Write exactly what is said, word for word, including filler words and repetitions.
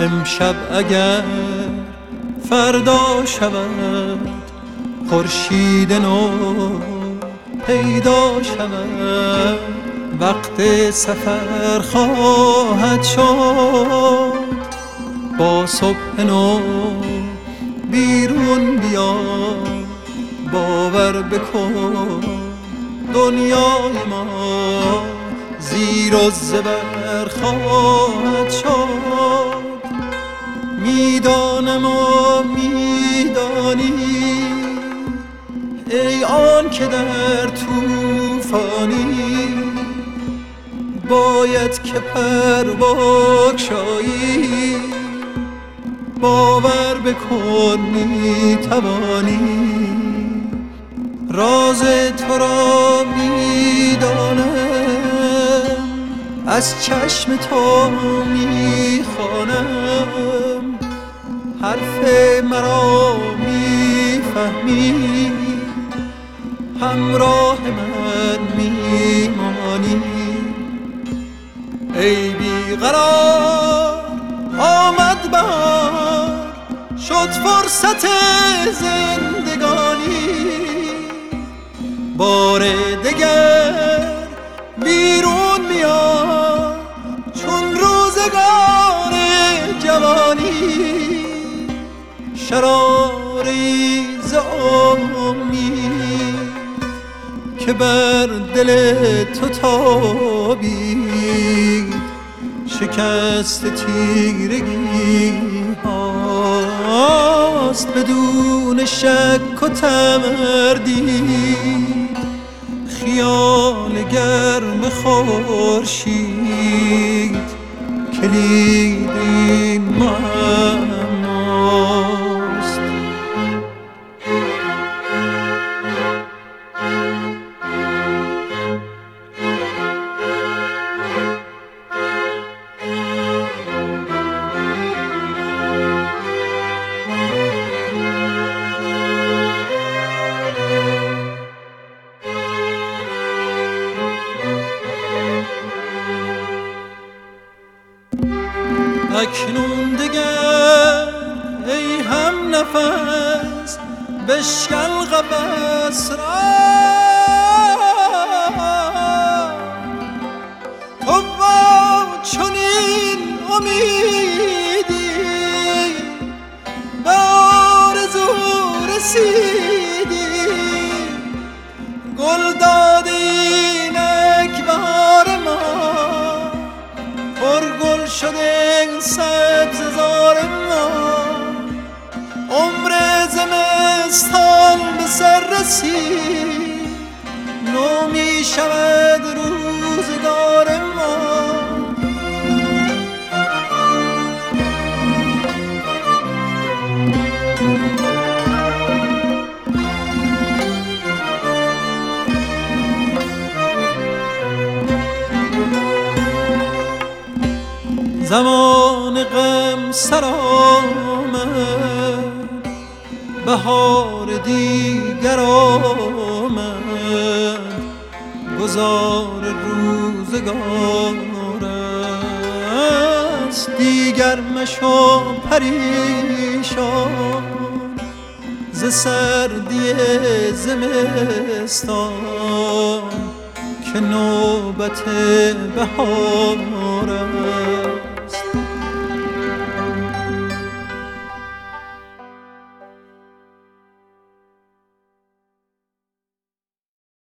امشب اگر فردا شود خورشید نو پیدا شود، وقت سفر خواهد شد. با صبح نو بیرون بیا، باور بکن دنیای ما زیر و زبر خواهد شد. میدانم و میدانی ای آن که در طوفانی باید که پر بگشایی، باور بکن میتوانی. راز تو را میدانم، از چشم تو میخوانم، حرف مرا میفهمی، همراه من میمانی. ای بیقرار آمد بهار، شد فرصت زندگانی، بار دگر بیرون بیا چون روزگار جوانی. شراری ز امید که بر دل تو تابید، شکست تیرگی هاست بدون شک و تمردید. خیال گرم خورشید کلید این معماست. اکنون دگر ای هم نفس بشکن قفس را، تو با چنین امیدی به آرزو رسیدی. گل دادی اینک بهار ما، پرگل شده سبززار ما. عمر زمستان به سر رسید، نو می شود روزگار ما. زمان غم سر آمد، بهار دیگر آمد، گذار روزگار است. دیگر مشو پریشان ز سردی زمستان، که نوبت بهار است.